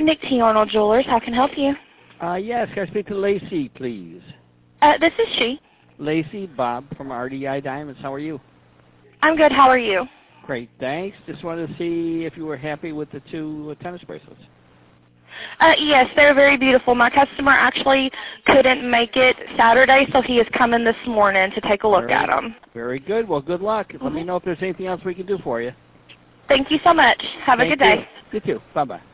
Nick T. Arnold Jewelers, how can I help you? Yes, can I speak to Lacey, please? This is she. Lacey, Bob from RDI Diamonds. How are you? I'm good. How are you? Great, thanks. Just wanted to see if you were happy with the two tennis bracelets. Yes, they're very beautiful. My customer actually couldn't make it Saturday, so he is coming this morning to take a look at them. Very good. Well, good luck. Let me know if there's anything else we can do for you. Thank you so much. Have a good day. You too. Bye-bye.